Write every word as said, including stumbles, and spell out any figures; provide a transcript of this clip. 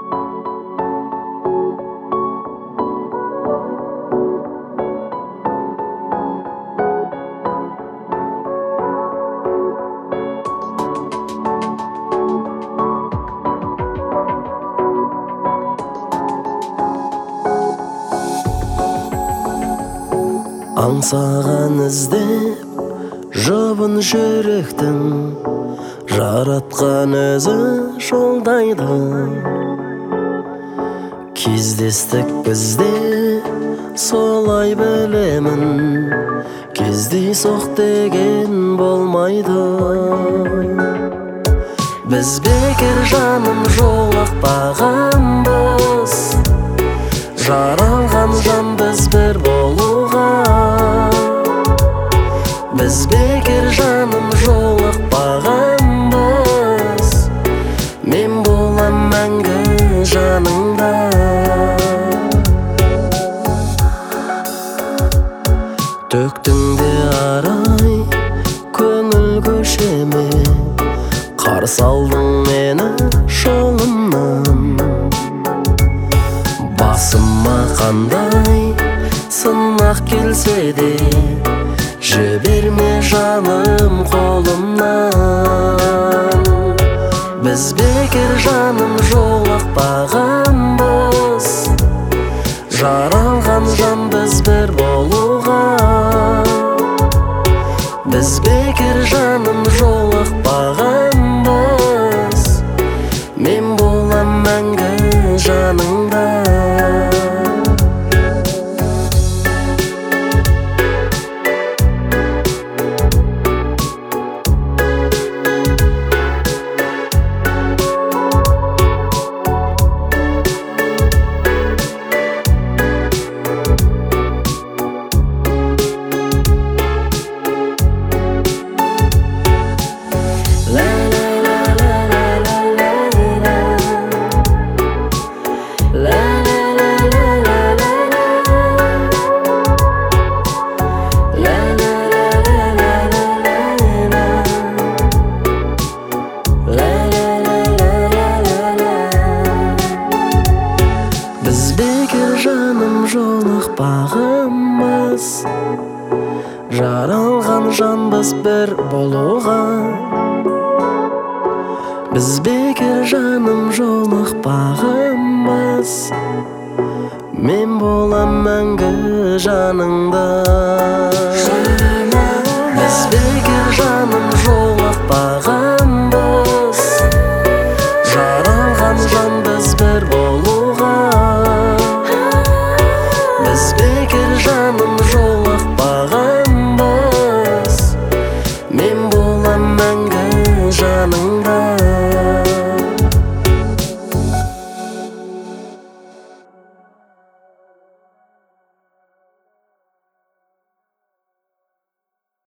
Аңсаған іздеп жұбын жүректің, жаратқан өзі жолдайды. Кездестік бізде, солай білемін, кездейсоқ деген болмайды. Біз бекер жаным жолықпағанбыз, жаралған жан біз бір болуға. Біз бекер жаным жолықпағанбыз, мен болам мәңгі жаныңда. Төктің де арай көңіл көшеме, қарсы алдың мені жолымнан. Басыма қандай сынақ келсе де, жіберме жаным қолымнан. Біз бекер жаным жолықпағанбыз, жаралған жан біз бір болуға. Біз бекер жаным жолықпағанбыз, мен болам мәңгі жаныңда. Біз бекер жаным жолықпағанбыз, жаралған жанбыз бір болуға. Біз бекер жаным жолықпағанбыз, мен болам мәңгі жаныңда. Біз бекер жаным жолықпағанбыз, жаралған жанбыз бір болуға. Біз бекер жаным